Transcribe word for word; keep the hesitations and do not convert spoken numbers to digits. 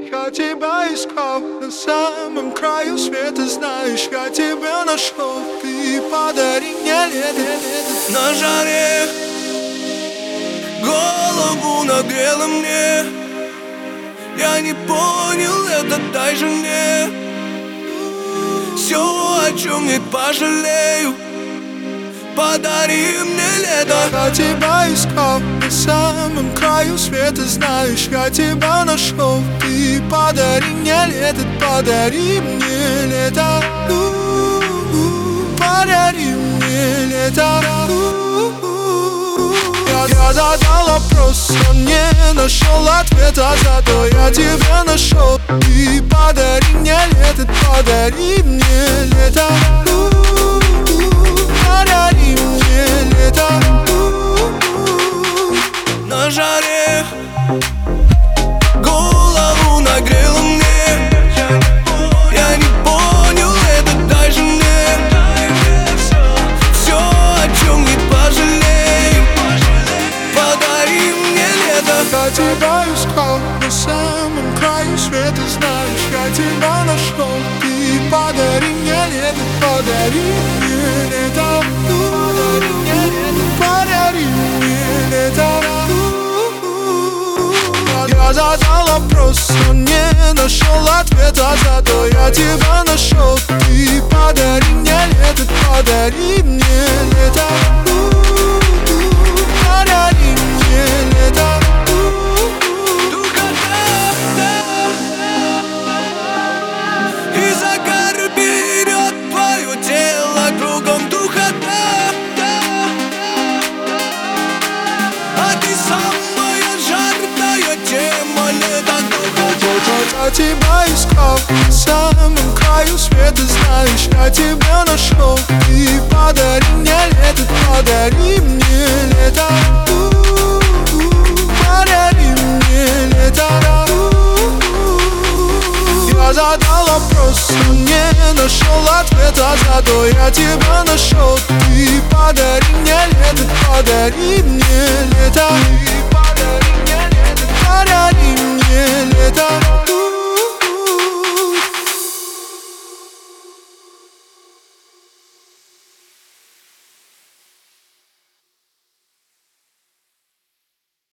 Я тебя искал на самом краю света, знаешь, я тебя нашел. Ты подари мне лето, лето. На жаре голову нагрела мне. Я не понял, это дай же мне все, о чем не пожалею. Подари мне лето. Я тебя искал на самом краю света, знаешь, я тебя нашел. Ты подари мне лето, подари мне лето. У-у-у, подари мне лето. У-у-у. Я, я задал вопрос, он не нашел ответа, зато я тебя нашел. Ты подари мне лето, подари мне лето. Подари мне лето. На жаре голову нагрела мне. Я не понял, это дай же мне все, о чем не пожалею. Подари мне лето. Я тебя искал на самом краю света, знаешь, я тебя нашел. Ты подари мне лето, подари мне лето. Подари мне лето. Я задал вопрос, он не нашел ответа, зато я тебя нашел. Ты подари мне лето, подари мне лето. Подари мне лето. И загар берет твое тело, кругом духота. А ты самая жаркая тема лета. Я тебя искал на самом краю света, знаешь, я тебя нашел. Ты подари мне лето, подари мне лето. Подари мне лето. Я задал вопрос, он не нашел ответа, зато я тебя нашел. Ты подари мне лето, подари мне лето. Подари мне лето.